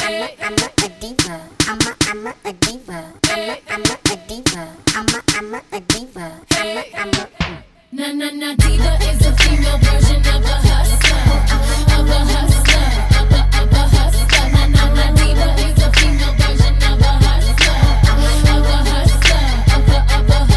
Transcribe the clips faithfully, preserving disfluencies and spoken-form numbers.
I'm a, I'm a, a diva. I'm a, I'm a, a diva. I'm a, I'm a, a diva. I'm a, I'm a, a diva. I'm a, I'm a. Na na na, diva is a female version of a hustler, of a hustler, of a of a hustler. Na na na, diva is a female version of a hustler, of a hustler, of a of a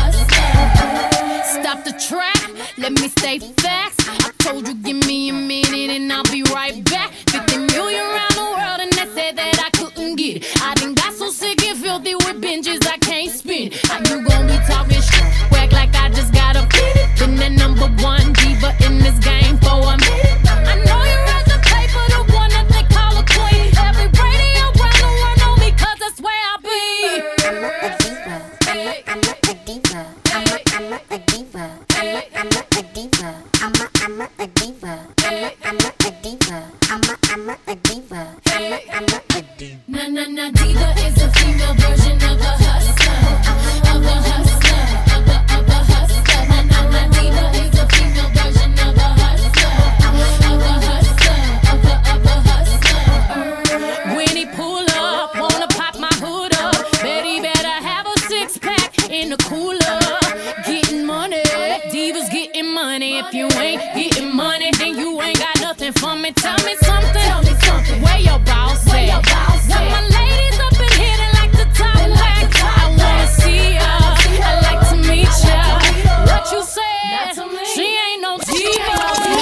hustler. Stop the track, let me state facts. I told you, give me a minute and I'll be right back. Fifty million around the world and they said that I couldn't get it. I done got so sick and filthy with binges I can't spin. How you gon' be talking shit, whack like I just got a pity? Been the number one diva in this game for a minute. I know you read the paper, the one that they call a queen. Every radio around the world know me 'cause that's where I be. I'm a, a diva. I'm a, I'm a, a diva. I'm a, I'm a, a diva. I'm a, I'm a, a diva. I'm a, I'm a, a diva. I'm a, I'm a, a diva. I'm a, I'm a, a diva. I'm a, I'm a, a diva. Na na na, diva is a female version of a hustler, of a hustler, of a of a hustler. Na na na, diva is a female version of a hustler, of a hustler, of a of a hustler. When he pull up, wanna pop my hood up, bet he better have a six pack in the cooler. Getting money, divas getting money. If you ain't getting money, then you ain't got nothing for me. Tell me something. Tell me something. Where your boss at? Where your boss at? Got my ladies up in here that like to top wax. I wanna see ya. I like to meet ya. What you said? She ain't no diva.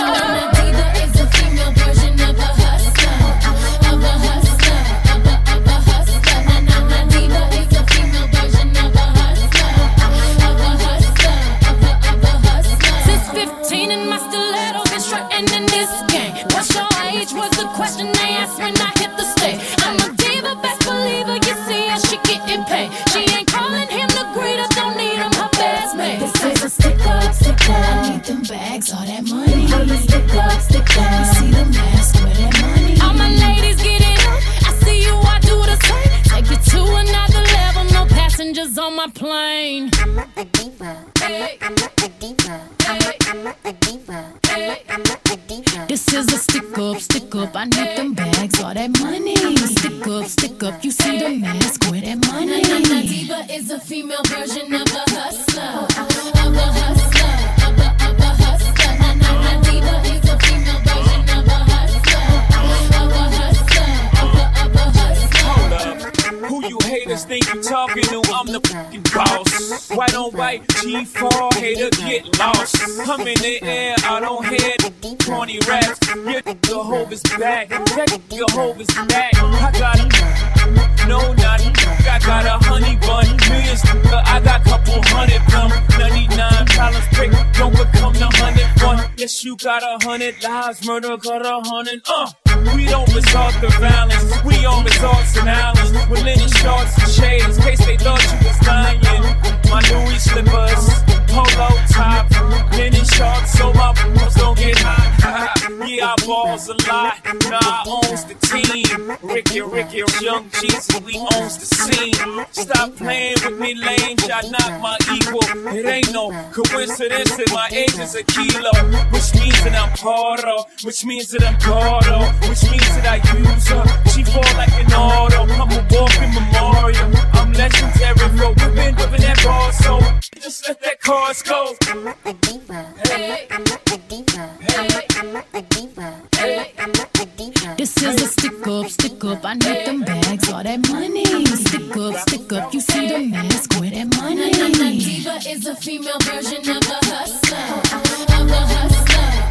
A diva is a female version of a hustler, of a hustler, of a of a hustler. Na na na, diva is a female version of a hustler, of a hustler, of a of a hustler. Since fifteen in my stiletto, been strutting in this game. What's your age was the question they asked when I hit the stage. I'm a diva, best believer, you see how she getting paid. She ain't calling him the greeter, don't need him her best mate. This is a stick up, stick up. I need them bags, all that money. I'm a stick up, stick up. You see the mask, where that money. All my ladies get it up. I see you, I do the same. Take it to another level, no passengers on my plane. I'm a, a diva. I'm a, I'm a, a diva. I'm a, I'm a, a diva. I'm a, I'm a, a diva. This is a stick up, stick up. I need them bags, all that money. Stick up, stick up. You see the mask, where that money. Na na na, diva is a female version of a hustler, of a hustler, of a of a hustler. Na na na, diva is a female version of a hustler, of a hustler, of a of a hustler. Hold up. Who you haters think you talking to? I'm the fucking boss. White on white, G four, hater get lost. I'm in the air, I don't hear corny raps. Your Jehovah's back, that Jehovah's back. I got a, no, not I got a honey bun, millions, I got couple hundred them. ninety-nine problems break, don't become the hundred one. Yes, you got a hundred lives, murder got a hundred, uh. We don't resort to violence, we on resorts and islands. With linen shorts and shades, in case they thought you was lying. My Louis slippers, polo top, linen shorts, so my balls don't get hot. Yeah, I balls a lot, nah, I owns the team. Ricky, Ricky, young Jesus, we owns the scene. Stop playing with me, lame, y'all not my equal. It ain't no coincidence that my age is a kilo. Which means that I'm part of, which means that I'm part of, which means that I use her. She fall like an auto, I'm a walking memorial. I'm legendary, bro, we've been whipping that ball, so just let that cars go. I'm a, a diva. Hey. I'm a, I'm a, a diva. Hey. I'm a, I'm a, a diva. Hey. I'm a, a diva. This is a stick up, stick up. I need them bags, all that money. Stick up, stick up. You see the mask, where that money. Na na na, diva is a female version of a hustler, of a hustler.